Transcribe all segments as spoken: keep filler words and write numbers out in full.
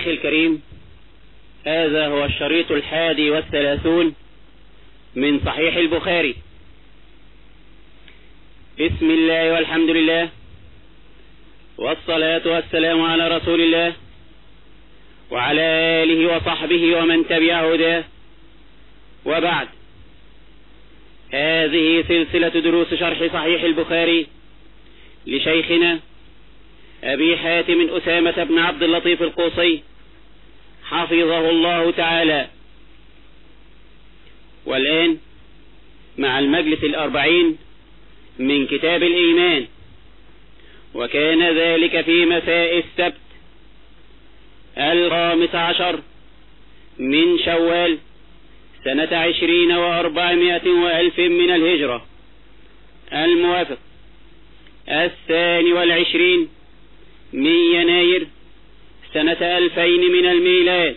أخي الكريم، هذا هو الشريط الحادي والثلاثون من صحيح البخاري. بسم الله والحمد لله والصلاة والسلام على رسول الله وعلى آله وصحبه ومن تبع هداه، وبعد. هذه سلسلة دروس شرح صحيح البخاري لشيخنا أبي حاتم أسامة بن عبد اللطيف القوصي حفظه الله تعالى. والآن مع المجلس الأربعين من كتاب الإيمان، وكان ذلك في مساء السبت الخامس عشر من شوال سنة عشرين وأربعمائة وألف من الهجرة، الموافق الثاني والعشرين من يناير سنة ألفين من الميلاد.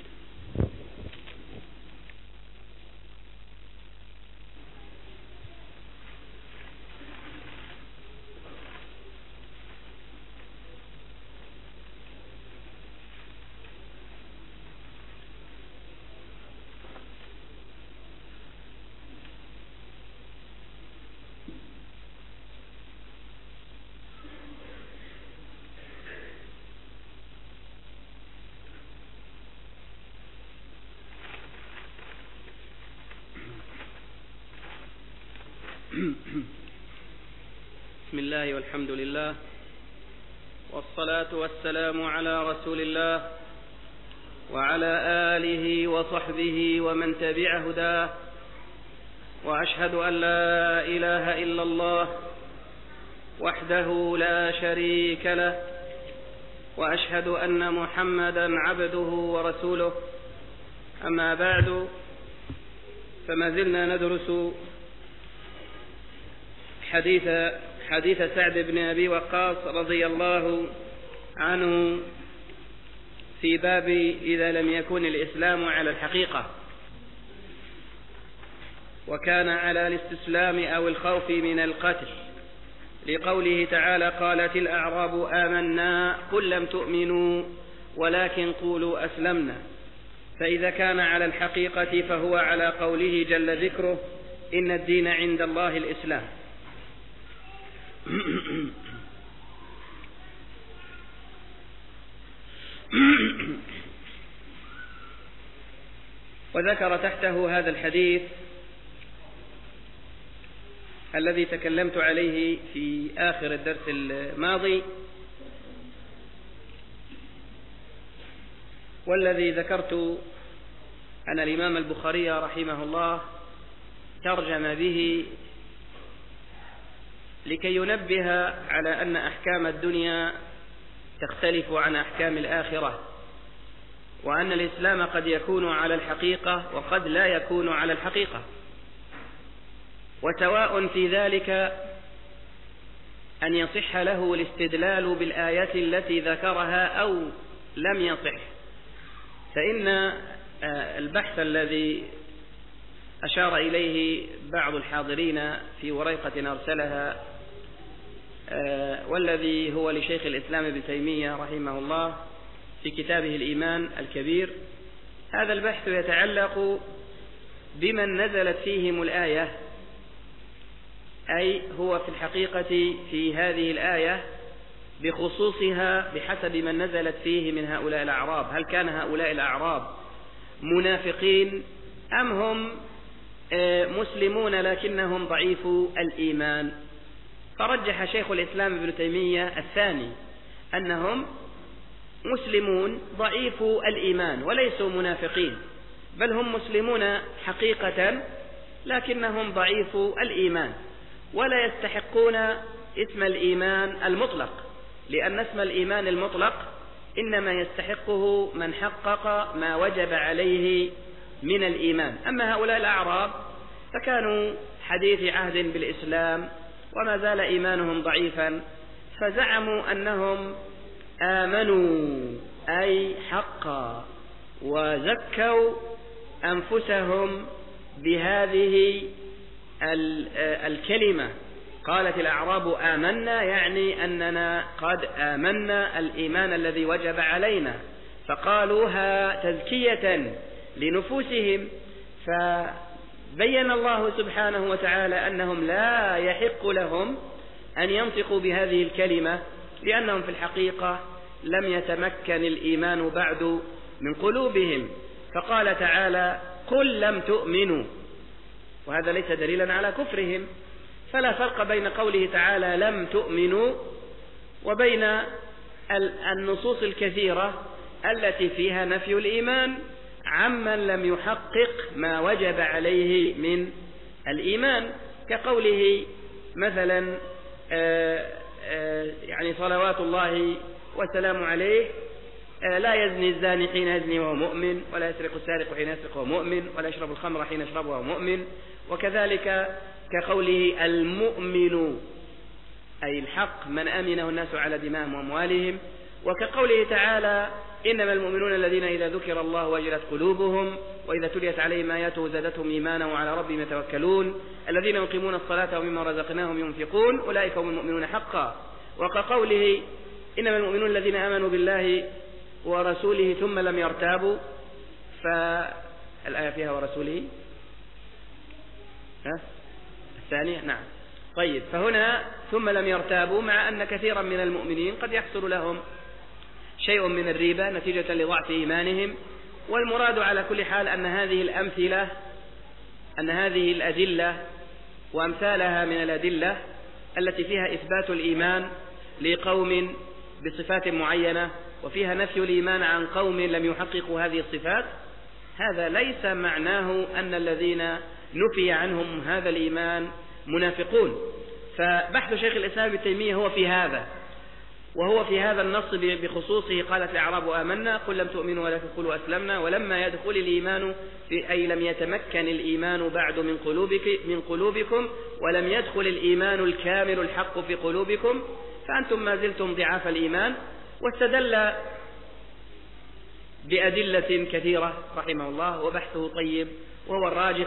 بسم الله والحمد لله والصلاة والسلام على رسول الله وعلى آله وصحبه ومن تبع هداه، وأشهد أن لا إله إلا الله وحده لا شريك له، وأشهد أن محمدا عبده ورسوله. أما بعد، فما زلنا ندرس حديث حديث سعد بن أبي وقاص رضي الله عنه في باب إذا لم يكن الإسلام على الحقيقة، وكان على الاستسلام أو الخوف من القتل، لقوله تعالى: قالت الأعراب آمنا قل لم تؤمنوا ولكن قولوا أسلمنا. فإذا كان على الحقيقة فهو على قوله جل ذكره: إن الدين عند الله الإسلام. وذكر تحته هذا الحديث الذي تكلمت عليه في آخر الدرس الماضي، والذي ذكرت أن الإمام البخاري رحمه الله ترجم به لكي ينبه على أن أحكام الدنيا تختلف عن أحكام الآخرة، وأن الإسلام قد يكون على الحقيقة وقد لا يكون على الحقيقة، وسواء في ذلك أن يصح له الاستدلال بالآية التي ذكرها أو لم يصح. فإن البحث الذي أشار إليه بعض الحاضرين في ورقة أرسلها، والذي هو لشيخ الإسلام ابن تيمية رحمه الله في كتابه الإيمان الكبير، هذا البحث يتعلق بمن نزلت فيهم الآية، أي هو في الحقيقة في هذه الآية بخصوصها بحسب من نزلت فيه من هؤلاء الأعراب. هل كان هؤلاء الأعراب منافقين أم هم مسلمون لكنهم ضعيفو الإيمان؟ فرجح شيخ الإسلام ابن تيمية الثاني، أنهم مسلمون ضعيفو الإيمان وليسوا منافقين، بل هم مسلمون حقيقة لكنهم ضعيفو الإيمان، ولا يستحقون اسم الإيمان المطلق، لأن اسم الإيمان المطلق إنما يستحقه من حقق ما وجب عليه من الإيمان. أما هؤلاء الأعراب فكانوا حديث عهد بالإسلام وما زال إيمانهم ضعيفا، فزعموا أنهم آمنوا أي حقا، وزكوا أنفسهم بهذه الكلمة. قالت الأعراب آمنا، يعني أننا قد آمنا الإيمان الذي وجب علينا، فقالوها تزكية لنفوسهم، فبين الله سبحانه وتعالى أنهم لا يحق لهم أن ينطقوا بهذه الكلمة، لأنهم في الحقيقة لم يتمكن الإيمان بعد من قلوبهم. فقال تعالى: قل لم تؤمنوا، وهذا ليس دليلا على كفرهم. فلا فرق بين قوله تعالى لم تؤمنوا وبين النصوص الكثيرة التي فيها نفي الإيمان عمن لم يحقق ما وجب عليه من الإيمان، كقوله مثلا آآ آآ يعني صلوات الله والسلام عليه: لا يزني الزاني حين يزني وهو مؤمن، ولا يسرق السارق حين يسرق وهو مؤمن، ولا يشرب الخمر حين يشرب وهو مؤمن. وكذلك كقوله المؤمن أي الحق من أمنه الناس على دمائهم وأموالهم. وكقوله تعالى: إنما المؤمنون الذين إذا ذكر الله وجلت قلوبهم وإذا تليت عليهم آياته زادتهم إيمانا وعلى ربهم يتوكلون الذين يقيمون الصلاة ومما رزقناهم ينفقون أولئك هم المؤمنون حقا. وكقوله: إنما المؤمنون الذين آمنوا بالله ورسوله ثم لم يرتابوا، فالآية فيها ورسوله ها؟ الثانية نعم. طيب، فهنا ثم لم يرتابوا، مع أن كثيرا من المؤمنين قد يحصل لهم شيء من الريبة نتيجة لضعف إيمانهم. والمراد على كل حال أن هذه الأمثلة أن هذه الأدلة وأمثالها من الأدلة التي فيها إثبات الإيمان لقوم بصفات معينة وفيها نفي الإيمان عن قوم لم يحققوا هذه الصفات، هذا ليس معناه أن الذين نفي عنهم هذا الإيمان منافقون. فبحث شيخ الإسلام ابن تيمية هو في هذا، وهو في هذا النص بخصوصه: قالت الأعراب آمنا قل لم تؤمنوا ولكن قولوا أسلمنا ولما يدخل الإيمان في أي لم يتمكن الإيمان بعد من قلوبك من قلوبكم ولم يدخل الإيمان الكامل الحق في قلوبكم فأنتم ما زلتم ضعاف الإيمان. واستدل بأدلة كثيرة رحمه الله، وبحثه طيب وهو الراجح.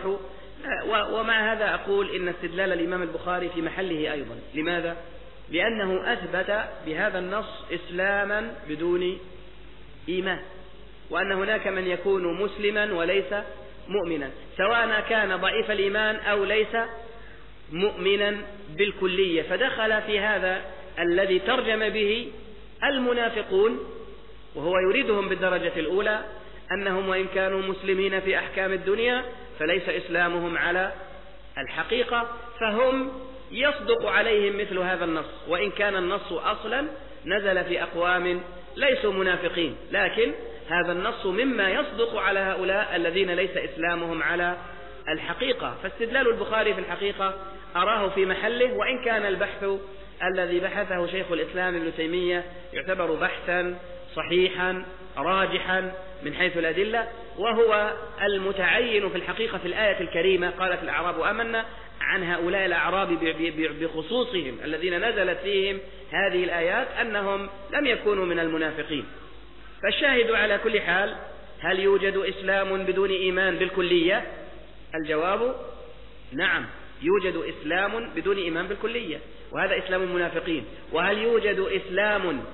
ومع هذا أقول إن استدلال الإمام البخاري في محله أيضا. لماذا؟ لأنه أثبت بهذا النص إسلاما بدون إيمان، وأن هناك من يكون مسلما وليس مؤمنا، سواء كان ضعيف الإيمان أو ليس مؤمنا بالكلية. فدخل في هذا الذي ترجم به المنافقون، وهو يريدهم بالدرجة الأولى أنهم وإن كانوا مسلمين في أحكام الدنيا فليس إسلامهم على الحقيقة، فهم يصدق عليهم مثل هذا النص، وإن كان النص أصلا نزل في أقوام ليسوا منافقين، لكن هذا النص مما يصدق على هؤلاء الذين ليس إسلامهم على الحقيقة. فاستدلال البخاري في الحقيقة أراه في محله، وإن كان البحث الذي بحثه شيخ الإسلام ابن تيمية يعتبر بحثا صحيحا راجحا من حيث الأدلة، وهو المتعين في الحقيقة في الآية الكريمة: قالت الأعراب آمنا، عن هؤلاء الأعراب بخصوصهم الذين نزلت فيهم هذه الآيات أنهم لم يكونوا من المنافقين. فالشاهد على كل حال: هل يوجد إسلام بدون إيمان بالكلية؟ الجواب نعم، يوجد إسلام بدون إيمان بالكلية، وهذا إسلام المنافقين. وهل يوجد إسلام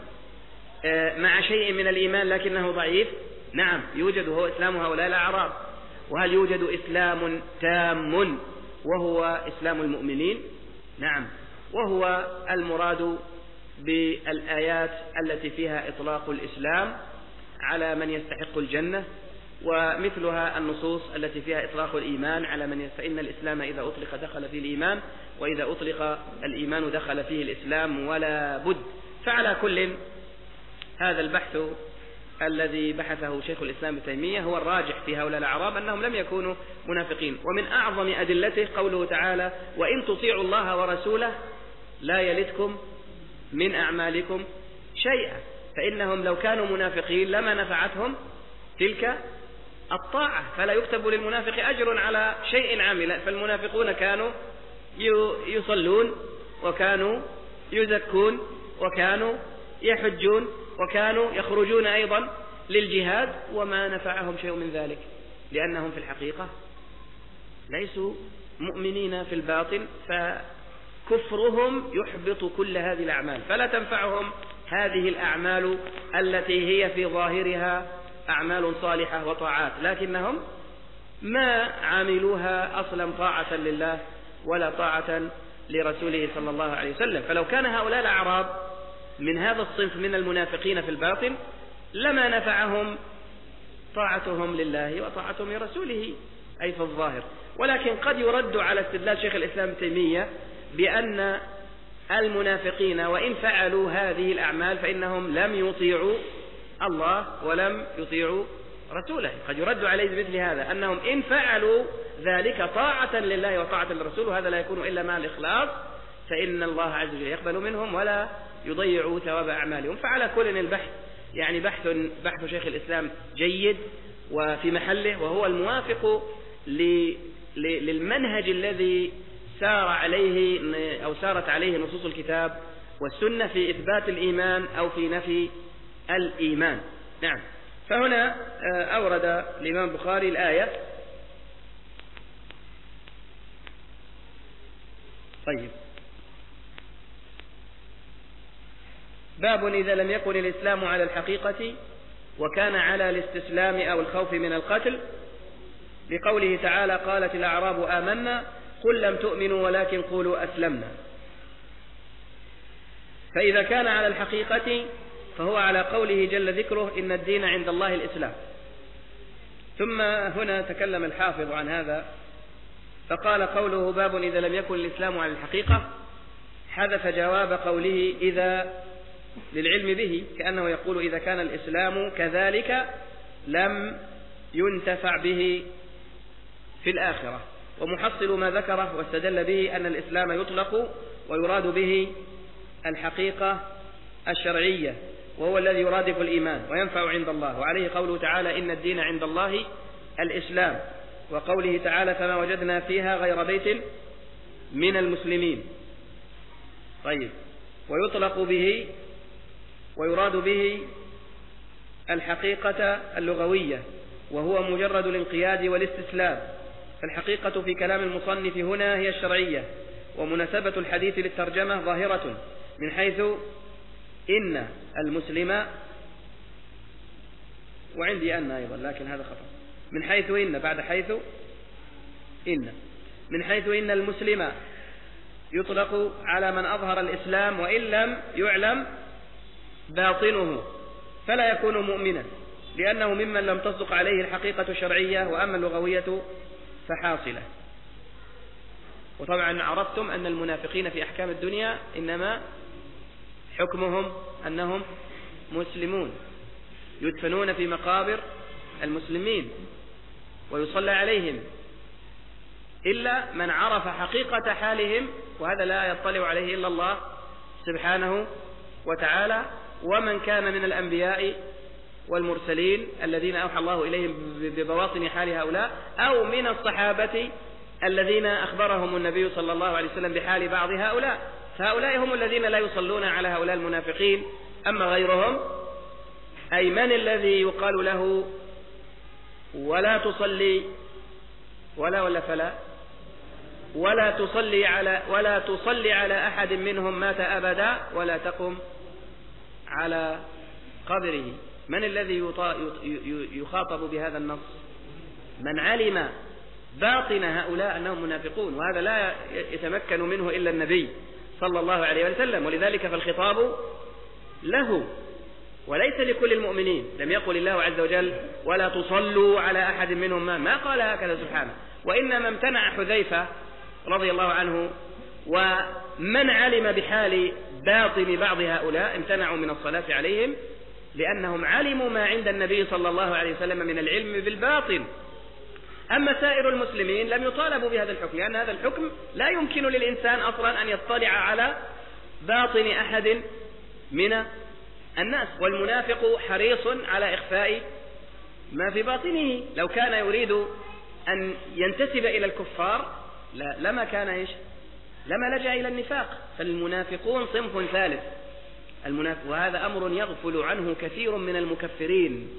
مع شيء من الإيمان لكنه ضعيف؟ نعم يوجد، هو إسلام هؤلاء الأعراب. وهل يوجد إسلام تام وهو إسلام المؤمنين؟ نعم، وهو المراد بالآيات التي فيها إطلاق الإسلام على من يستحق الجنة، ومثلها النصوص التي فيها إطلاق الإيمان على من يستحق. فإن الإسلام إذا أطلق دخل فيه الإيمان، وإذا أطلق الإيمان دخل فيه الإسلام ولا بد. فعلى كل، هذا البحث الذي بحثه شيخ الإسلام ابن تيمية هو الراجح في هؤلاء الأعراب أنهم لم يكونوا منافقين. ومن أعظم أدلته قوله تعالى: وإن تطيعوا الله ورسوله لا يلتكم من أعمالكم شيئا. فإنهم لو كانوا منافقين لما نفعتهم تلك الطاعة، فلا يكتب للمنافق أجر على شيء عمل. فالمنافقون كانوا يصلون وكانوا يزكون وكانوا يحجون وكانوا يخرجون أيضا للجهاد، وما نفعهم شيء من ذلك، لأنهم في الحقيقة ليسوا مؤمنين في الباطن، فكفرهم يحبط كل هذه الأعمال، فلا تنفعهم هذه الأعمال التي هي في ظاهرها أعمال صالحة وطاعات، لكنهم ما عملوها أصلا طاعة لله ولا طاعة لرسوله صلى الله عليه وسلم. فلو كان هؤلاء الأعراب من هذا الصنف من المنافقين في الباطن لما نفعهم طاعتهم لله وطاعتهم لرسوله أي في الظاهر. ولكن قد يرد على استدلال شيخ الإسلام ابن تيمية بأن المنافقين وإن فعلوا هذه الأعمال فإنهم لم يطيعوا الله ولم يطيعوا رسوله. قد يرد عليه بمثل هذا أنهم إن فعلوا ذلك طاعة لله وطاعة للرسول وهذا لا يكون إلا مع الإخلاص فإن الله عز وجل يقبل منهم ولا يضيع ثواب أعمالهم. فعلى كل البحث يعني بحث بحث شيخ الإسلام جيد وفي محله، وهو الموافق للمنهج الذي سار عليه أو سارت عليه نصوص الكتاب والسنة في إثبات الإيمان أو في نفي الإيمان. نعم. فهنا أورد الإمام البخاري الآية. طيب، باب إذا لم يكن الإسلام على الحقيقة وكان على الاستسلام أو الخوف من القتل، لقوله تعالى قالت الأعراب آمنا قل لم تؤمنوا ولكن قولوا أسلمنا. فإذا كان على الحقيقة فهو على قوله جل ذكره إن الدين عند الله الإسلام. ثم هنا تكلم الحافظ عن هذا فقال قوله باب إذا لم يكن الإسلام على الحقيقة حذف جواب قوله إذا للعلم به، كأنه يقول إذا كان الإسلام كذلك لم ينتفع به في الآخرة. ومحصل ما ذكره واستدل به أن الإسلام يطلق ويراد به الحقيقة الشرعية وهو الذي يرادف الإيمان وينفع عند الله، وعليه قوله تعالى إن الدين عند الله الإسلام، وقوله تعالى فما وجدنا فيها غير بيت من المسلمين. طيب، ويطلق به ويراد به الحقيقة اللغوية وهو مجرد الانقياد والاستسلام. فالحقيقة في كلام المصنف هنا هي الشرعية، ومناسبة الحديث للترجمة ظاهرة من حيث إن المسلم، وعندي أن أيضا لكن هذا خطأ، من حيث إن بعد حيث إن من حيث إن المسلم يطلق على من أظهر الإسلام وإن لم يعلم باطنه فلا يكون مؤمنا لأنه ممن لم تصدق عليه الحقيقة الشرعية، وأما اللغوية فحاصلة. وطبعا عرفتم أن المنافقين في أحكام الدنيا إنما حكمهم أنهم مسلمون يدفنون في مقابر المسلمين ويصلى عليهم، إلا من عرف حقيقة حالهم وهذا لا يطلع عليه إلا الله سبحانه وتعالى، ومن كان من الأنبياء والمرسلين الذين أوحى الله إليهم ببواطن حال هؤلاء، أو من الصحابة الذين أخبرهم النبي صلى الله عليه وسلم بحال بعض هؤلاء، فهؤلاء هم الذين لا يصلون على هؤلاء المنافقين. أما غيرهم أي من الذي يقال له ولا تصلي ولا ولا فلا ولا تصلي على ولا تصلي على أحد منهم مات أبدا ولا تقم على قبره. من الذي يخاطب بهذا النص؟ من علم باطن هؤلاء أنهم منافقون، وهذا لا يتمكن منه إلا النبي صلى الله عليه وسلم، ولذلك فالخطاب له وليس لكل المؤمنين. لم يقل الله عز وجل ولا تصلوا على أحد منهم ما, ما قال هكذا سبحانه، وإنما امتنع حذيفة رضي الله عنه ومن علم بحال باطن بعض هؤلاء امتنعوا من الصلاة عليهم لأنهم علموا ما عند النبي صلى الله عليه وسلم من العلم بالباطن. أما سائر المسلمين لم يطالبوا بهذا الحكم، لأن هذا الحكم لا يمكن للإنسان أصلا أن يطلع على باطن أحد من الناس، والمنافق حريص على إخفاء ما في باطنه. لو كان يريد أن ينتسب إلى الكفار لا لما كان إيش لما لجأ إلى النفاق. فالمنافقون صنف ثالث المنافق، وهذا أمر يغفل عنه كثير من المكفرين.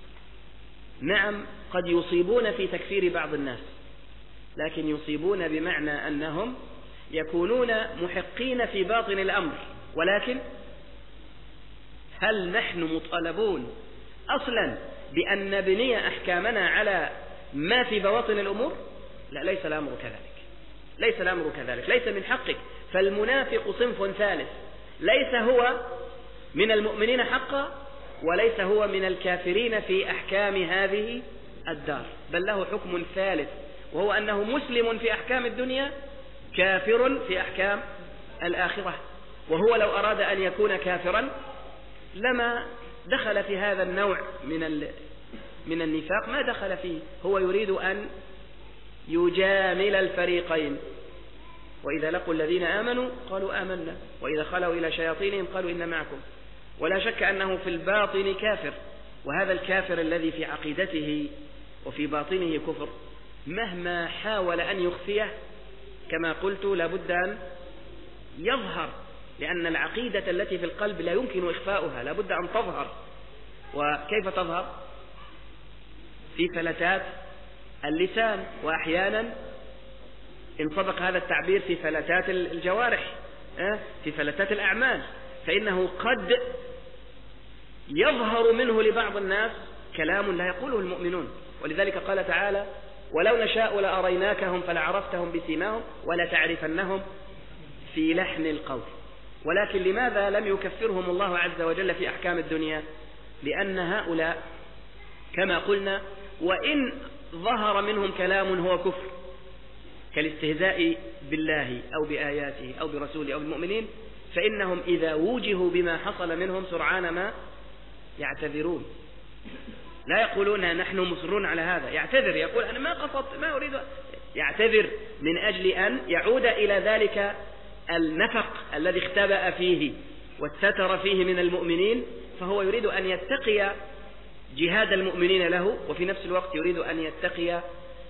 نعم قد يصيبون في تكفير بعض الناس، لكن يصيبون بمعنى أنهم يكونون محقين في باطن الأمر، ولكن هل نحن مطالبون أصلا بأن نبني أحكامنا على ما في بواطن الأمور؟ لا، ليس الأمر كذلك، ليس الأمر كذلك، ليس من حقك. فالمنافق صنف ثالث، ليس هو من المؤمنين حقا، وليس هو من الكافرين في أحكام هذه الدار، بل له حكم ثالث، وهو أنه مسلم في أحكام الدنيا، كافر في أحكام الآخرة. وهو لو أراد أن يكون كافرا لما دخل في هذا النوع من من النفاق، ما دخل فيه. هو يريد أن يجامل الفريقين، وإذا لقوا الذين آمنوا قالوا آمنا، وإذا خلوا إلى شياطينهم قالوا إن معكم. ولا شك أنه في الباطن كافر، وهذا الكافر الذي في عقيدته وفي باطنه كفر مهما حاول أن يخفيه كما قلت لابد أن يظهر، لأن العقيدة التي في القلب لا يمكن إخفاؤها، لابد أن تظهر. وكيف تظهر؟ في فلتات اللسان، وأحيانا إن صدق هذا التعبير في فلتات الجوارح، في فلتات الأعمال، فإنه قد يظهر منه لبعض الناس كلام لا يقوله المؤمنون. ولذلك قال تعالى: ولو نشاء لأريناكهم فلعرفتهم بسيماهم ولتعرفنهم في لحن القول. ولكن لماذا لم يكفرهم الله عز وجل في أحكام الدنيا؟ لأن هؤلاء كما قلنا وإن ظهر منهم كلام هو كفر كالاستهزاء بالله أو بآياته أو برسوله أو بالمؤمنين، فإنهم إذا وجهوا بما حصل منهم سرعان ما يعتذرون، لا يقولون نحن مصرون على هذا، يعتذر، يقول أنا ما قصدت، ما أريد، يعتذر من أجل أن يعود إلى ذلك النفق الذي اختبأ فيه واستتر فيه من المؤمنين. فهو يريد أن يتقي جهاد المؤمنين له، وفي نفس الوقت يريد أن يتقي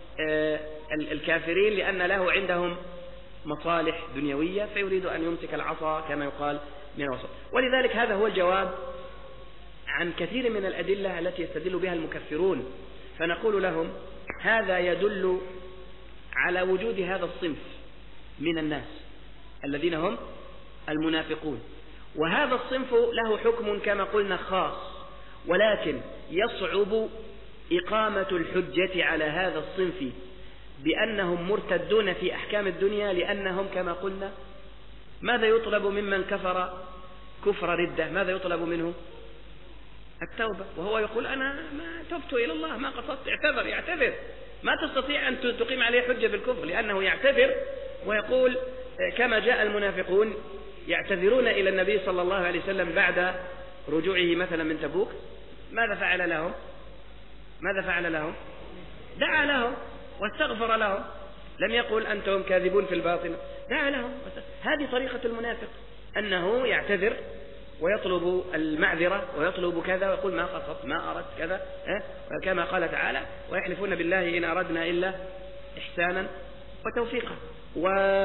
الكافرين، لأن له عندهم مصالح دنيوية، فيريد أن يمسك العصا كما يقال من الوسط. ولذلك هذا هو الجواب عن كثير من الأدلة التي يستدل بها المكفرون. فنقول لهم هذا يدل على وجود هذا الصنف من الناس الذين هم المنافقون، وهذا الصنف له حكم كما قلنا خاص، ولكن يصعب إقامة الحجة على هذا الصنف بأنهم مرتدون في أحكام الدنيا، لأنهم كما قلنا ماذا يطلب ممن كفر كفر ردة؟ ماذا يطلب منه؟ التوبة، وهو يقول أنا ما تبت إلى الله، ما قصدت، اعتذر، يعتذر، ما تستطيع أن تقيم عليه حجة بالكفر، لأنه يعتذر ويقول كما جاء المنافقون يعتذرون إلى النبي صلى الله عليه وسلم بعد رجوعه مثلا من تبوك. ماذا فعل لهم؟ ماذا فعل لهم؟ دعا لهم واستغفر لهم، لم يقل أنتم كاذبون في الباطن، دعا لهم. هذه طريقة المنافق، أنه يعتذر ويطلب المعذرة ويطلب كذا ويقول ما قصدت، ما أردت كذا، كما قال تعالى: ويحلفون بالله إن أردنا إلا إحسانا وتوفيقا. و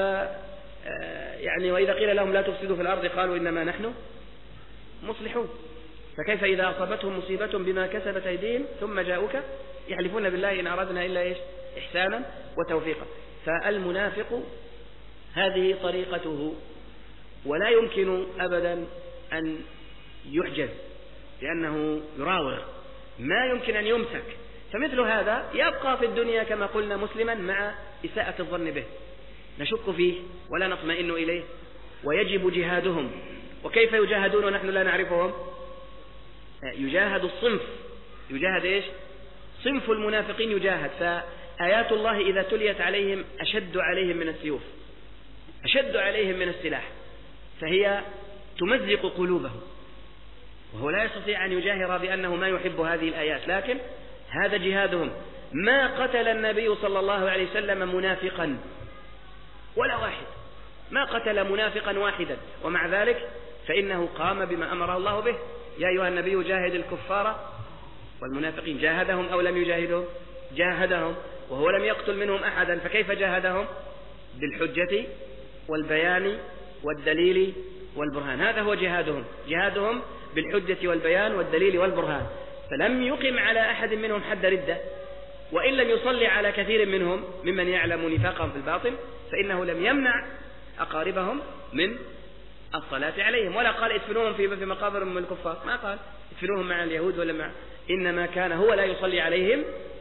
يعني وإذا قيل لهم لا تفسدوا في الأرض قالوا إنما نحن مصلحون. فكيف إذا أصابتهم مصيبة بما كسبت أيديهم ثم جاءوك يحلفون بالله إن أردنا إلا إيش؟ إحسانا وتوفيقا. فالمنافق هذه طريقته، ولا يمكن أبدا أن يحجز، لأنه يراوغ، ما يمكن أن يمسك. فمثل هذا يبقى في الدنيا كما قلنا مسلما مع إساءة الظن به، نشك فيه ولا نطمئن إليه، ويجب جهادهم. وكيف يجاهدون ونحن لا نعرفهم؟ يجاهد الصنف، يجاهد إيش؟ صنف المنافقين يجاهد. فآيات الله إذا تليت عليهم أشد عليهم من السيوف، أشد عليهم من السلاح، فهي تمزق قلوبهم، وهو لا يستطيع أن يجاهر بأنه ما يحب هذه الآيات، لكن هذا جهادهم. ما قتل النبي صلى الله عليه وسلم منافقا ولا واحد، ما قتل منافقا واحدا، ومع ذلك فإنه قام بما أمر الله به: يا أيها النبي جاهد الكفار والمنافقين. جاهدهم أو لم يجاهدهم؟ جاهدهم، وهو لم يقتل منهم أحدا. فكيف جاهدهم؟ بالحجة والبيان والدليل والبرهان، هذا هو جهادهم، جهادهم بالحجة والبيان والدليل والبرهان. فلم يقم على أحد منهم حد ردة، وإن لم يصلي على كثير منهم ممن يعلم نفاقهم في الباطن، فإنه لم يمنع أقاربهم من الصلاة عليهم، ولا قال ادفنوهم في في مقابر من الكفار، ما قال ادفنوهم مع اليهود ولا مع، إنما كان هو لا يصلي عليهم،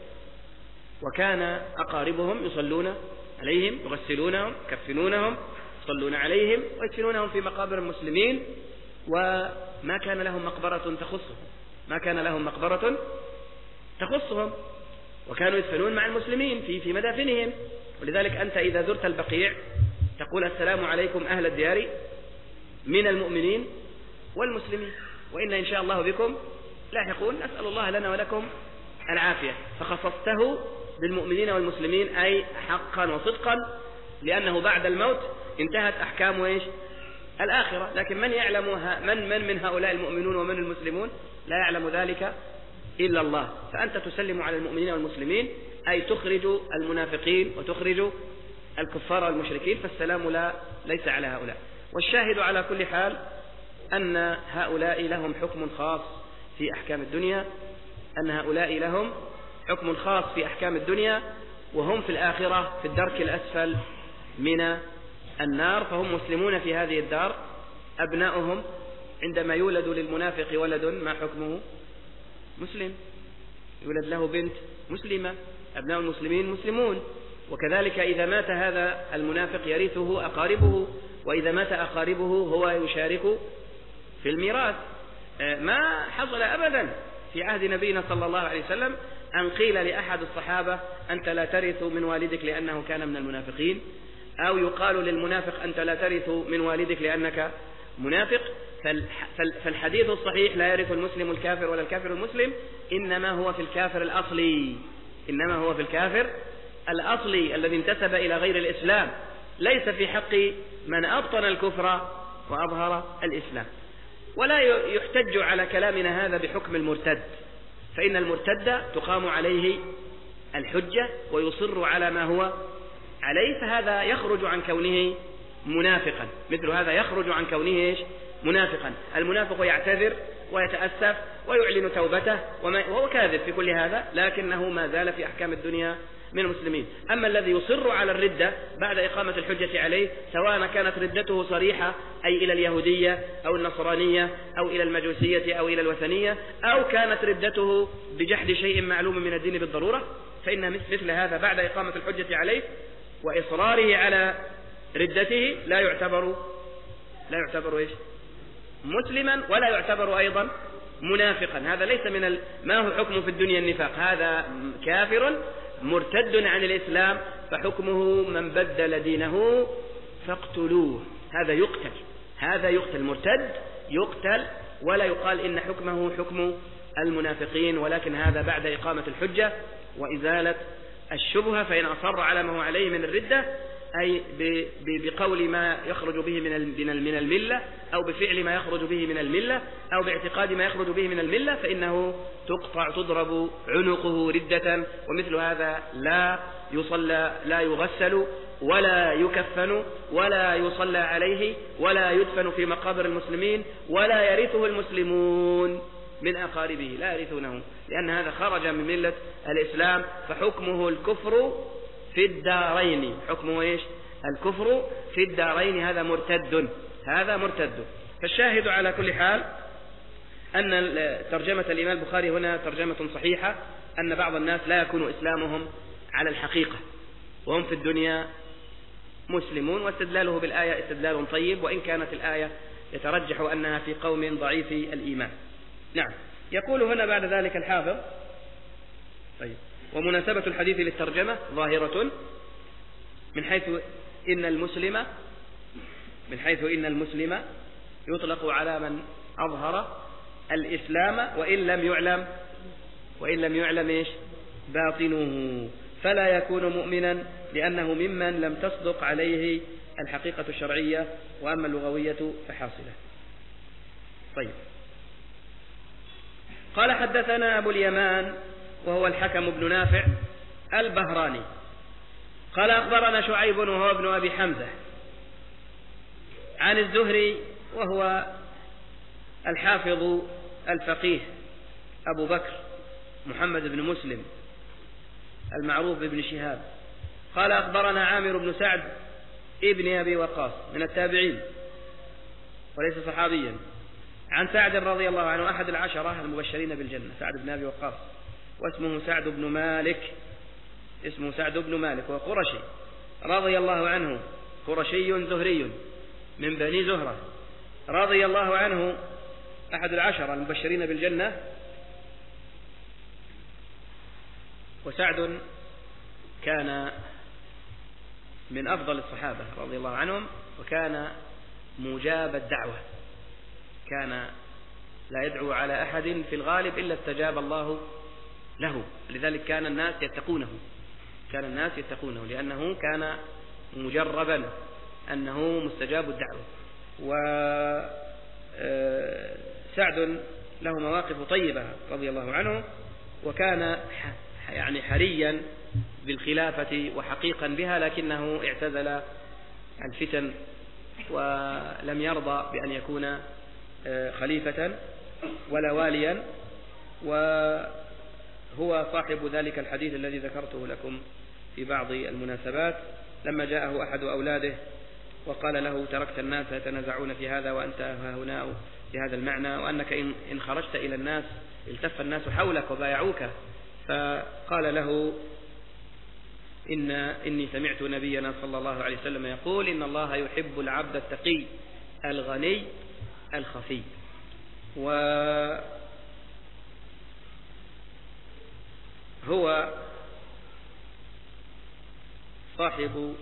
وكان أقاربهم يصلون عليهم، يغسلونهم، يكفنونهم، يصلون عليهم ويدفنونهم في مقابر المسلمين، وما كان لهم مقبرة تخصهم، ما كان لهم مقبرة تخصهم، وكانوا يدفنون مع المسلمين في في مدافنهم. ولذلك أنت إذا زرت البقيع تقول السلام عليكم أهل الديار من المؤمنين والمسلمين، وإن إن شاء الله بكم لاحقون، نسأل الله لنا ولكم العافية. فخصصته بالمؤمنين والمسلمين أي حقا وصدقا، لأنه بعد الموت انتهت أحكام إيش؟ الآخرة. لكن من يعلم من من من هؤلاء المؤمنون ومن المسلمون؟ لا يعلم ذلك إلا الله. فأنت تسلم على المؤمنين والمسلمين أي تخرج المنافقين وتخرج الكفار والمشركين، فالسلام لا ليس على هؤلاء. والشاهد على كل حال أن هؤلاء لهم حكم خاص في أحكام الدنيا، أن هؤلاء لهم حكم خاص في أحكام الدنيا، وهم في الآخرة في الدرك الأسفل من النار، فهم مسلمون في هذه الدار. أبناؤهم عندما يولد للمنافق ولد ما حكمه؟ مسلم، يولد له بنت مسلمة، أبناء المسلمين مسلمون. وكذلك إذا مات هذا المنافق يرثه أقاربه، وإذا مات أقاربه هو يشارك في الميراث. ما حصل أبدا في عهد نبينا صلى الله عليه وسلم أن قيل لأحد الصحابة أنت لا ترث من والدك لأنه كان من المنافقين، أو يقال للمنافق أنت لا ترث من والدك لأنك منافق. فالحديث الصحيح لا يرث المسلم الكافر ولا الكافر المسلم، إنما هو في الكافر الأصلي، إنما هو في الكافر الأصلي الذي انتسب إلى غير الإسلام، ليس في حق من أبطن الكفر وأظهر الإسلام. ولا يحتج على كلامنا هذا بحكم المرتد، فإن المرتد تقام عليه الحجة ويصر على ما هو عليه، فهذا يخرج عن كونه منافقا، مثل هذا يخرج عن كونه إيش؟ منافقا. المنافق يعتذر ويتأسف ويعلن توبته وهو كاذب في كل هذا، لكنه ما زال في أحكام الدنيا من المسلمين. أما الذي يصر على الردة بعد إقامة الحجة عليه، سواء كانت ردته صريحة أي إلى اليهودية أو النصرانية أو إلى المجوسية أو إلى الوثنية، أو كانت ردته بجحد شيء معلوم من الدين بالضرورة، فإن مثل هذا بعد إقامة الحجة عليه وإصراره على ردته لا يعتبر لا يعتبر إيش؟ مسلما، ولا يعتبر أيضا منافقا. هذا ليس من ال... ما هو حكمه في الدنيا النفاق، هذا كافر مرتد عن الإسلام، فحكمه من بدل دينه فاقتلوه، هذا يقتل، هذا يقتل، مرتد يقتل، ولا يقال إن حكمه حكم المنافقين، ولكن هذا بعد إقامة الحجة وإزالة الشبهة. فإن أصر على ما هو عليه من الردة، أي بقول ما يخرج به من الملة، أو بفعل ما يخرج به من الملة، أو باعتقاد ما يخرج به من الملة، فإنه تقطع تضرب عنقه ردة. ومثل هذا لا يصلى لا يغسل ولا يكفن ولا يصلى عليه ولا يدفن في مقابر المسلمين، ولا يرثه المسلمون من أقاربه، لا يرثونه، لأن هذا خرج من ملة الإسلام، فحكمه الكفر في الدارين. حكمه إيش؟ الكفر في الدارين، هذا مرتد، هذا مرتد. فالشاهد على كل حال أن ترجمة الإمام البخاري هنا ترجمة صحيحة، أن بعض الناس لا يكون إسلامهم على الحقيقة وهم في الدنيا مسلمون، واستدلاله بالآية استدلال طيب، وإن كانت الآية يترجح أنها في قوم ضعيف الإيمان. نعم. يقول هنا بعد ذلك الحافظ: طيب، ومناسبة الحديث للترجمة ظاهرة من حيث إن المسلم من حيث إن المسلم يطلق على من أظهر الإسلام وإن لم يعلم وإن لم يعلم إيش؟ باطنه، فلا يكون مؤمنا لأنه ممن لم تصدق عليه الحقيقة الشرعية، وأما اللغوية فحاصلة. طيب، قال: حدثنا أبو اليمان وهو الحكم بن نافع البهراني قال: أخبرنا شعيب وهو ابن أبي حمزة عن الزهري وهو الحافظ الفقيه أبو بكر محمد بن مسلم المعروف بابن شهاب قال: أخبرنا عامر بن سعد ابن أبي وقاص من التابعين وليس صحابيا. عن سعد رضي الله عنه أحد العشرة المبشرين بالجنة، سعد بن أبي وقاص، واسمه سعد بن مالك، اسمه سعد بن مالك، وقرشي رضي الله عنه، قرشي زهري من بني زهرة رضي الله عنه، أحد العشرة المبشرين بالجنة. وسعد كان من أفضل الصحابة رضي الله عنهم، وكان مجاب الدعوة، كان لا يدعو على أحد في الغالب إلا استجاب الله له، لذلك كان الناس يتقونه، كان الناس يتقونه لأنه كان مجربا أنه مستجاب الدعوة. وسعد له مواقف طيبة رضي الله عنه، وكان يعني حريا بالخلافة وحقيقا بها، لكنه اعتزل الفتن ولم يرضى بأن يكون خليفة ولا واليا. وهو صاحب ذلك الحديث الذي ذكرته لكم في بعض المناسبات، لما جاءه أحد أولاده وقال له: تركت الناس يتنازعون في هذا وأنت هنا في هذا المعنى، وأنك إن خرجت إلى الناس التف الناس حولك وبايعوك. فقال له: إن إني سمعت نبينا صلى الله عليه وسلم يقول: إن الله يحب العبد التقي الغني الخفي. وهو صاحب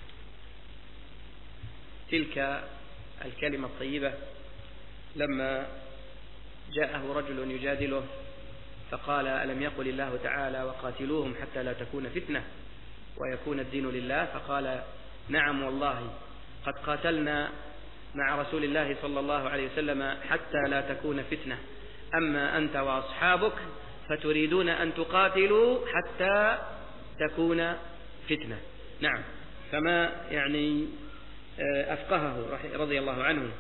تلك الكلمة الطيبة لما جاءه رجل يجادله فقال: ألم يقل الله تعالى: وقاتلوهم حتى لا تكون فتنة ويكون الدين لله؟ فقال: نعم والله قد قاتلنا مع رسول الله صلى الله عليه وسلم حتى لا تكون فتنة، أما أنت وأصحابك فتريدون أن تقاتلوا حتى تكون فتنة. نعم، فما يعني أفقهه رضي الله عنه.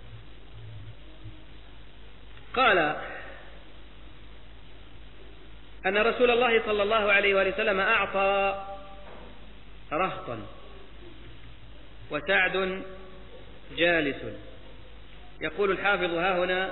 قال أن رسول الله صلى الله عليه وآله وسلم أعطى رهطا وسعد جالس. يقول الحافظ: ها هنا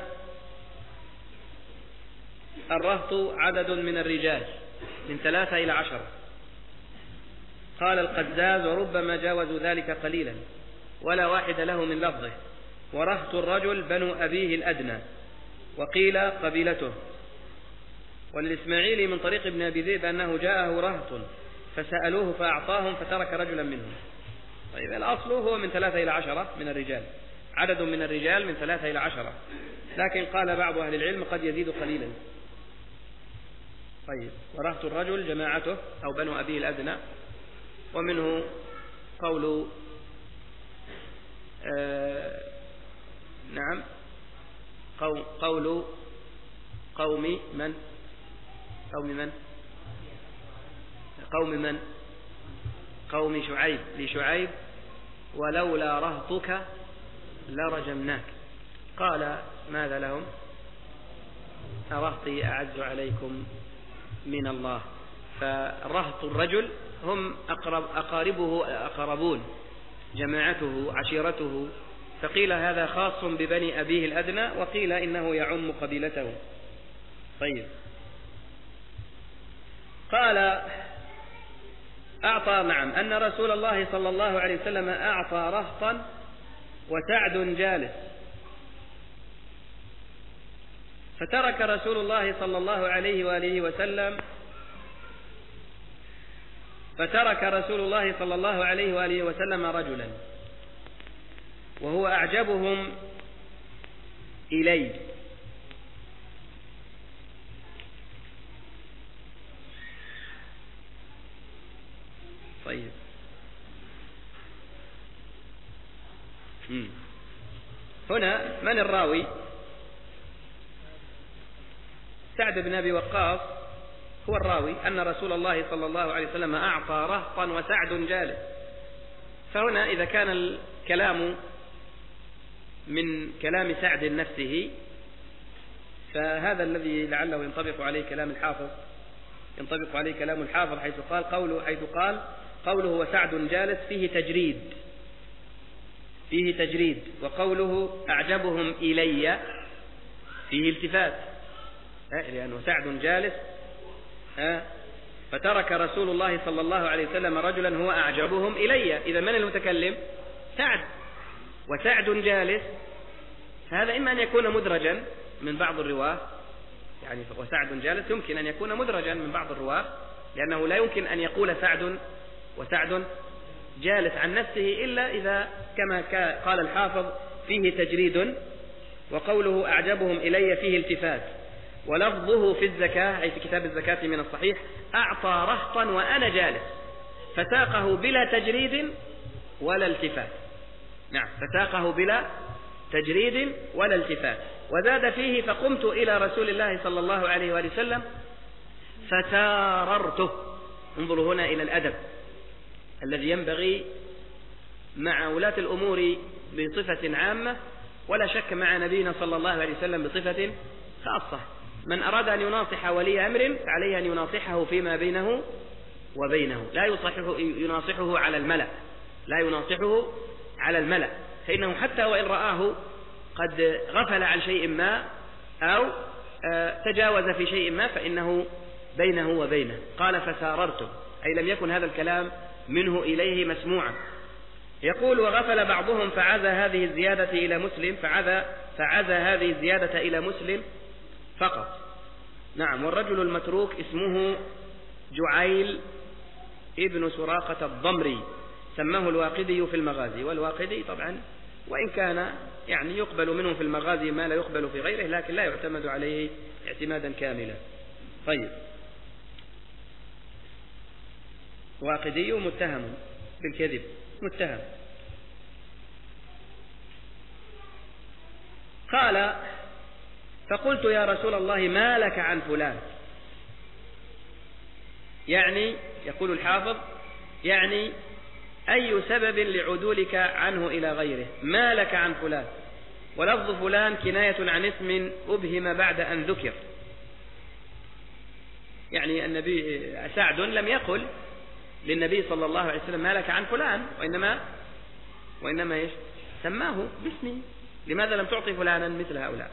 الرهط عدد من الرجال من ثلاثة إلى عشرة. قال القزاز: وربما جاوزوا ذلك قليلا ولا واحد له من لفظه. ورهط الرجل بنو أبيه الأدنى، وقيل قبيلته. وللإسماعيلي من طريق ابن أبي ذئب أنه جاءه رهط فسألوه فأعطاهم فترك رجلا منهم. طيب، الأصل هو من ثلاثة إلى عشرة من الرجال، عدد من الرجال من ثلاثة إلى عشرة، لكن قال بعض أهل العلم قد يزيد قليلا. طيب، ورهط الرجل جماعته أو بنو أبيه الأدنى. ومنه قول آه نعم قول, قول قوم من قوم من قوم من قوم شعيب لشعيب: ولولا رهطك لرجمناك. قال: ماذا لهم؟ رهطي أعز عليكم من الله. فرهط الرجل هم أقرب أقاربه أقربون، جماعته عشيرته. فقيل هذا خاص ببني أبيه الأدنى، وقيل إنه يعم قبيلته. طيب، قال: أعطى نعم أن رسول الله صلى الله عليه وسلم أعطى رهطا وسعد جالس، فترك رسول الله صلى الله عليه وآله وسلم فترك رسول الله صلى الله عليه وآله وسلم رجلا وهو أعجبهم إليه. طيب، هنا من الراوي؟ سعد بن أبي وقاص هو الراوي، أن رسول الله صلى الله عليه وسلم أعطى رهطا وسعد جالس. فهنا إذا كان الكلام من كلام سعد نفسه فهذا الذي لعله ينطبق عليه كلام الحافظ، ينطبق عليه كلام الحافظ حيث قال قوله حيث قال قوله وسعد جالس فيه تجريد، فيه تجريد، وقوله أعجبهم إلي فيه التفات، لأنه سعد جالس فترك رسول الله صلى الله عليه وسلم رجلا هو أعجبهم إلي. إذا من المتكلم؟ سعد، وسعد جالس، فهذا إما أن يكون مدرجا من بعض الرواه، يعني وسعد جالس يمكن أن يكون مدرجا من بعض الرواه، لأنه لا يمكن أن يقول سعد وسعد جالس عن نفسه إلا إذا كما قال الحافظ فيه تجريد، وقوله أعجبهم إلي فيه التفات، ولفظه في الزكاة أي في كتاب الزكاة من الصحيح أعطى رهطا وأنا جالس، فساقه بلا تجريد ولا التفات. نعم، فساقه بلا تجريد ولا التفات. وزاد فيه فقمت إلى رسول الله صلى الله عليه وآله وسلم فساررته. انظروا هنا إلى الأدب الذي ينبغي مع ولاة الأمور بصفة عامة، ولا شك مع نبينا صلى الله عليه وسلم بصفة خاصة. من أراد أن يناصح ولي أمر فعليه أن يناصحه فيما بينه وبينه، لا يصححه يناصحه على الملأ، لا يناصحه على الملأ، فإنه حتى وإن رآه قد غفل عن شيء ما أو تجاوز في شيء ما فإنه بينه وبينه. قال فساررته، أي لم يكن هذا الكلام منه إليه مسموعا. يقول وغفل بعضهم فعزى هذه الزيادة إلى مسلم، فعزى, فعزى هذه الزيادة إلى مسلم فقط. نعم. والرجل المتروك اسمه جعيل ابن سراقة الضمري، سماه الواقدي في المغازي، والواقدي طبعا وإن كان يعني يقبل منه في المغازي ما لا يقبل في غيره، لكن لا يعتمد عليه اعتمادا كاملا. طيب، واقدي متهم بالكذب، متهم. قال فقلت يا رسول الله ما لك عن فلان، يعني يقول الحافظ يعني أي سبب لعدولك عنه إلى غيره، ما لك عن فلان، ولفظ فلان كناية عن اسم أبهم بعد أن ذكر. يعني النبي سعد لم يقل للنبي صلى الله عليه وسلم ما لك عن فلان، وإنما وإنما إيش سماه باسمه. لماذا لم تعطي فلانا مثل هؤلاء؟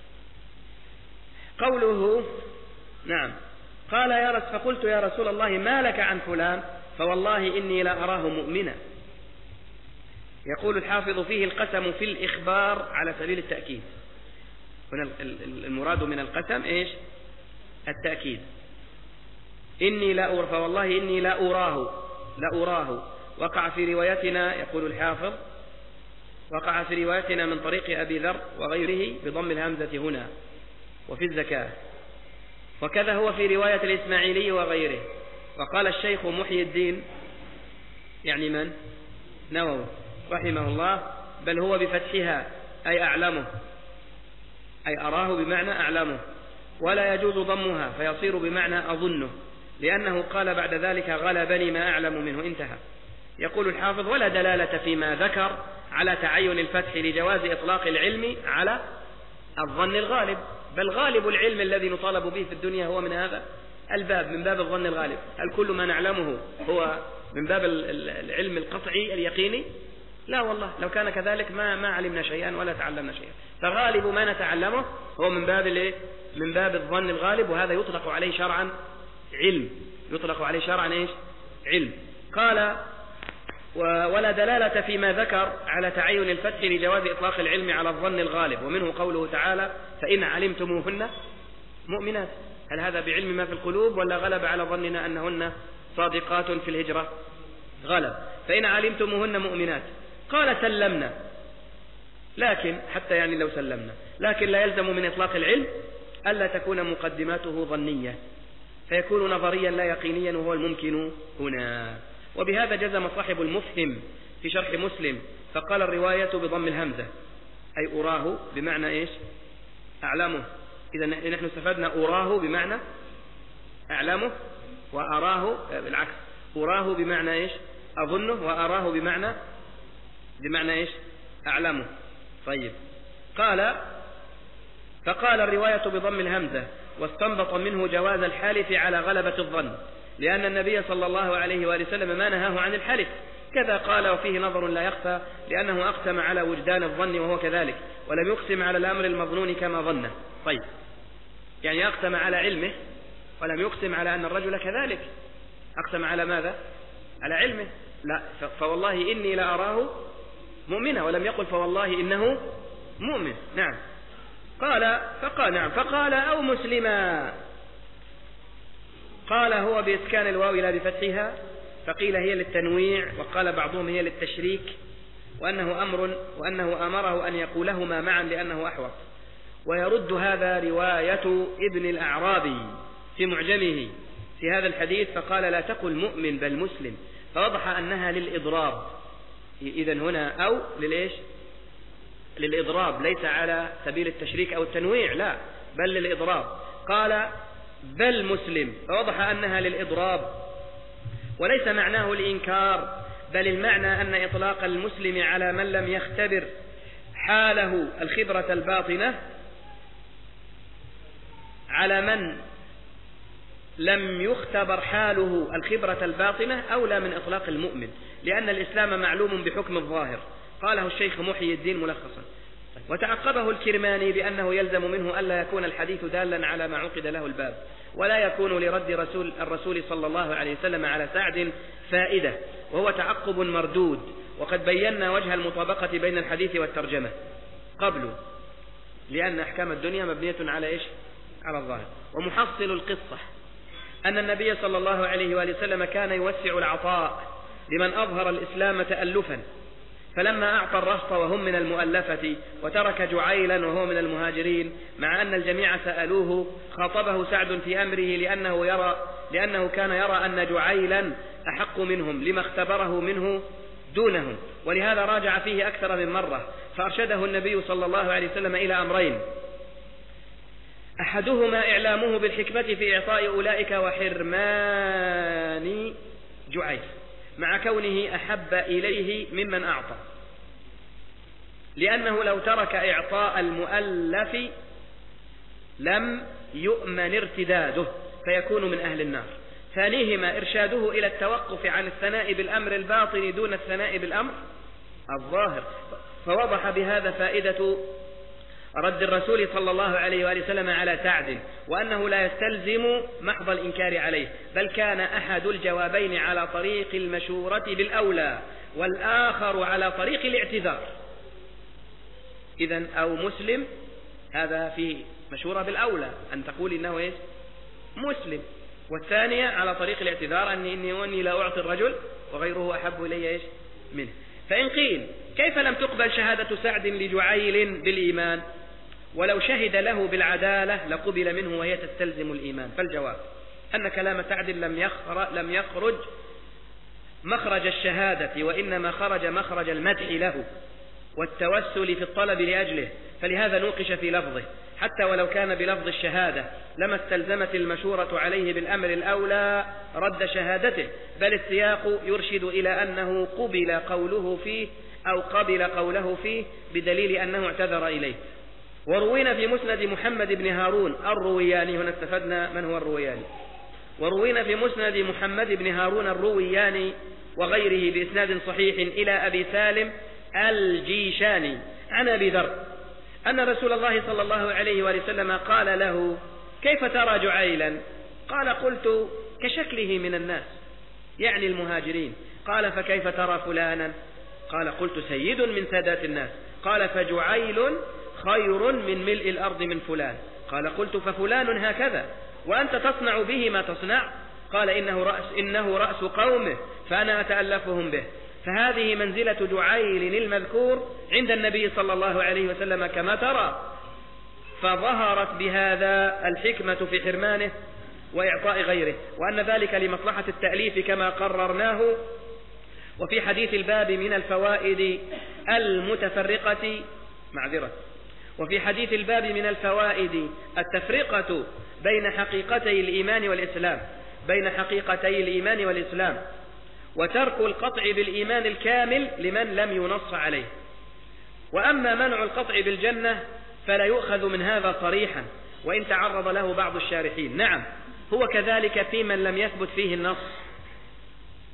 قوله نعم قال يا رسول فقلت يا رسول الله ما لك عن فلان فوالله إني لا أراه مؤمنا. يقول الحافظ فيه القسم في الإخبار على سبيل التأكيد. هنا المراد من القسم إيش؟ التأكيد. إني لا أراه فوالله إني لا أراه لا أراه وقع في روايتنا، يقول الحافظ وقع في روايتنا من طريق أبي ذر وغيره بضم الهمزة هنا وفي الزكاة، وكذا هو في رواية الإسماعيلي وغيره. وقال الشيخ محي الدين يعني من؟ نووي رحمه الله بل هو بفتحها أي أعلمه، أي أراه بمعنى أعلمه، ولا يجوز ضمها فيصير بمعنى أظنه، لأنه قال بعد ذلك غلبني ما أعلم منه. انتهى. يقول الحافظ ولا دلالة فيما ذكر على تعين الفتح لجواز إطلاق العلم على الظن الغالب، بل غالب العلم الذي نطالب به في الدنيا هو من هذا الباب، من باب الظن الغالب. هل كل ما نعلمه هو من باب العلم القطعي اليقيني؟ لا والله، لو كان كذلك ما ما علمنا شيئا ولا تعلمنا شيئا. فغالب ما نتعلمه هو من باب الايه؟ من باب الظن الغالب، وهذا يطلق عليه شرعا علم، يطلق عليه شرعا ايش؟ علم. قال ولا دلالة فيما ذكر على تعين الفتح لجواز إطلاق العلم على الظن الغالب، ومنه قوله تعالى فإن علمتموهن مؤمنات. هل هذا بعلم ما في القلوب ولا غلب على ظننا أنهن صادقات في الهجرة؟ غلب. فإن علمتموهن مؤمنات. قال سلمنا، لكن حتى يعني لو سلمنا لكن لا يلزم من إطلاق العلم ألا تكون مقدماته ظنية، فيكون نظريا لا يقينيا، وهو الممكن هنا. وبهذا جزم صاحب المفهم في شرح مسلم فقال الرواية بضم الهمزة أي أراه بمعنى إيش؟ أعلمه. إذا نحن استفدنا أراه بمعنى أعلمه، وأراه بالعكس، أراه بمعنى إيش؟ أظنه، وأراه بمعنى بمعنى إيش؟ أعلمه. طيب. قال فقال الرواية بضم الهمزة واستنبط منه جواز الحالف على غلبة الظن، لأن النبي صلى الله عليه وآله وسلم ما نهاه عن الحلف، كذا قال وفيه نظر لا يخفى، لأنه أقسم على وجدان الظن وهو كذلك، ولم يقسم على الأمر المظنون كما ظنه. طيب، يعني أقسم على علمه ولم يقسم على أن الرجل كذلك. أقسم على ماذا؟ على علمه. لا، فوالله إني لأراه مؤمنا، ولم يقل فوالله إنه مؤمن. نعم. قال فقال نعم فقال أو مسلما. قال هو بإسكان الواو لا بفتحها، فقيل هي للتنويع، وقال بعضهم هي للتشريك، وأنه أمر وأنه أمره أن يقولهما معا لأنه أحوط. ويرد هذا رواية ابن الأعرابي في معجمه في هذا الحديث، فقال لا تقل مؤمن بل مسلم، فوضح أنها للإضراب. إذن هنا أو للإيش؟ للإضراب، ليس على سبيل التشريك أو التنويع، لا، بل للإضراب. قال بل مسلم، فوضح أنها للإضراب، وليس معناه الإنكار، بل المعنى أن إطلاق المسلم على من لم يختبر حاله الخبرة الباطنة على من لم يختبر حاله الخبرة الباطنة أولى من إطلاق المؤمن، لأن الإسلام معلوم بحكم الظاهر. قاله الشيخ محي الدين ملخصا. وتعقبه الكرماني بأنه يلزم منه ألا يكون الحديث دالا على ما عقد له الباب، ولا يكون لرد رسول الرسول صلى الله عليه وسلم على سعد فائدة، وهو تعقب مردود. وقد بينا وجه المطابقة بين الحديث والترجمة قبل، لأن أحكام الدنيا مبنية على إيش؟ على الظاهر. ومحصل القصة أن النبي صلى الله عليه وآله وسلم كان يوسع العطاء لمن أظهر الإسلام تألفا، فلما أعطى الرهط وهم من المؤلفة وترك جعيلا وهو من المهاجرين، مع أن الجميع سألوه، خاطبه سعد في أمره لأنه, يرى لأنه كان يرى أن جعيلا أحق منهم لما اختبره منه دونهم، ولهذا راجع فيه أكثر من مرة. فأرشده النبي صلى الله عليه وسلم إلى أمرين: أحدهما إعلامه بالحكمة في إعطاء أولئك وحرمان جعيل، مع كونه أحب إليه ممن أعطى، لأنه لو ترك إعطاء المؤلف لم يؤمن ارتداده فيكون من أهل النار. ثانيهما إرشاده إلى التوقف عن الثناء بالأمر الباطن دون الثناء بالأمر الظاهر، فوضح بهذا فائدة رد الرسول صلى الله عليه وآله وسلم على سعد، وأنه لا يستلزم محض الإنكار عليه، بل كان أحد الجوابين على طريق المشورة بالأولى، والآخر على طريق الاعتذار. إذن أو مسلم هذا في مشورة بالأولى أن تقول إنه إيش؟ مسلم، والثانية على طريق الاعتذار أني إني وأني لا أعطي الرجل وغيره أحب إلي إيش منه. فإن قيل كيف لم تقبل شهادة سعد لجعيل بالإيمان، ولو شهد له بالعدالة لقبل منه وهي تستلزم الإيمان؟ فالجواب أن كلام سعد لم يخرج, لم يخرج مخرج الشهادة، وإنما خرج مخرج المدح له والتوسل في الطلب لأجله، فلهذا نوقش في لفظه، حتى ولو كان بلفظ الشهادة لما استلزمت المشورة عليه بالأمر الأولى رد شهادته، بل السياق يرشد إلى أنه قبل قوله فيه أو قبل قوله فيه بدليل أنه اعتذر إليه. وروينا في مسند محمد بن هارون الروياني، هنا استفدنا من هو الروياني، وروينا في مسند محمد بن هارون الروياني وغيره بإسناد صحيح إلى أبي سالم الجيشاني عن أبي ذر أن رسول الله صلى الله عليه وسلم قال له: كيف ترى جعيلا؟ قال: قلت كشكله من الناس، يعني المهاجرين. قال: فكيف ترى فلانا؟ قال: قلت سيد من سادات الناس. قال: فجعيل خير من ملء الأرض من فلان. قال: قلت ففلان هكذا وأنت تصنع به ما تصنع؟ قال: إنه رأس, إنه رأس قومه فأنا أتألفهم به. فهذه منزلة جعيل المذكور عند النبي صلى الله عليه وسلم كما ترى، فظهرت بهذا الحكمة في حرمانه وإعطاء غيره، وأن ذلك لمصلحة التأليف كما قررناه. وفي حديث الباب من الفوائد المتفرقة معذرة وفي حديث الباب من الفوائد التفرقة بين حقيقتي الإيمان والإسلام بين حقيقتي الإيمان والإسلام وترك القطع بالإيمان الكامل لمن لم ينص عليه. وأما منع القطع بالجنة فلا يؤخذ من هذا صريحا، وإن تعرض له بعض الشارحين. نعم، هو كذلك في من لم يثبت فيه النص،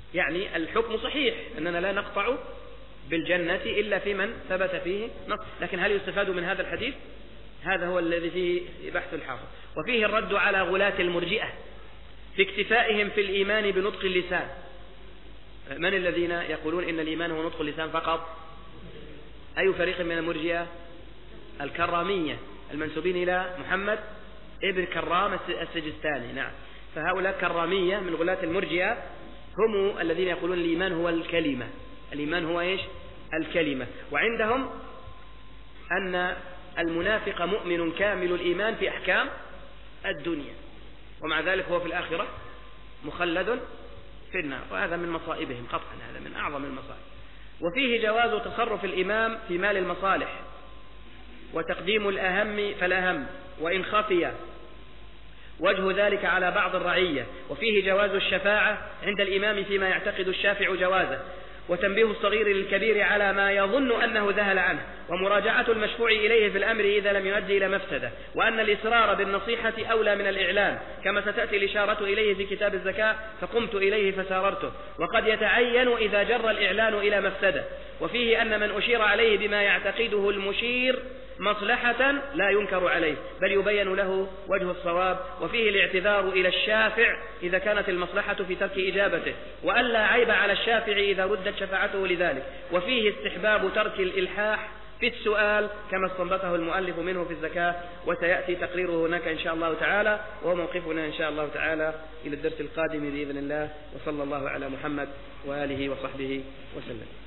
يعني الحكم صحيح أننا لا نقطع بالجنة إلا في من ثبت فيه نص، لكن هل يستفاد من هذا الحديث؟ هذا هو الذي فيه بحث الحافظ. وفيه الرد على غلاة المرجئة في اكتفائهم في الإيمان بنطق اللسان. من الذين يقولون إن الإيمان هو نطق اللسان فقط؟ أي فريق من المرجئة؟ الكرامية المنسوبين إلى محمد ابن كرام السجستاني. نعم، فهؤلاء كرامية من غلاة المرجئة هم الذين يقولون الإيمان هو الكلمة. الإيمان هو إيش؟ الكلمة. وعندهم أن المنافق مؤمن كامل الإيمان في أحكام الدنيا، ومع ذلك هو في الآخرة مخلد في النار، وهذا من مصائبهم قطعا، هذا من أعظم المصائب. وفيه جواز تصرف الإمام في مال المصالح وتقديم الأهم فالأهم وإن خفي وجه ذلك على بعض الرعية. وفيه جواز الشفاعة عند الإمام فيما يعتقد الشافع جوازه، وتنبيه الصغير للكبير على ما يظن أنه ذهل عنه، ومراجعة المشفوع إليه في الأمر إذا لم يؤدي إلى مفسدة، وأن الإصرار بالنصيحة أولى من الإعلان كما ستأتي الإشارة إليه في كتاب الزكاة، فقمت إليه فساررته، وقد يتعين إذا جر الإعلان إلى مفسدة. وفيه أن من أشير عليه بما يعتقده المشير مصلحة لا ينكر عليه بل يبين له وجه الصواب. وفيه الاعتذار إلى الشافع إذا كانت المصلحة في ترك إجابته، وألا عيب على الشافع إذا ردت شفاعته لذلك. وفيه استحباب ترك الإلحاح في السؤال كما استنبطه المؤلف منه في الزكاة، وسيأتي تقريره هناك إن شاء الله تعالى، وموقفنا إن شاء الله تعالى إلى الدرس القادم بإذن الله. وصلى الله على محمد وآله وصحبه وسلم.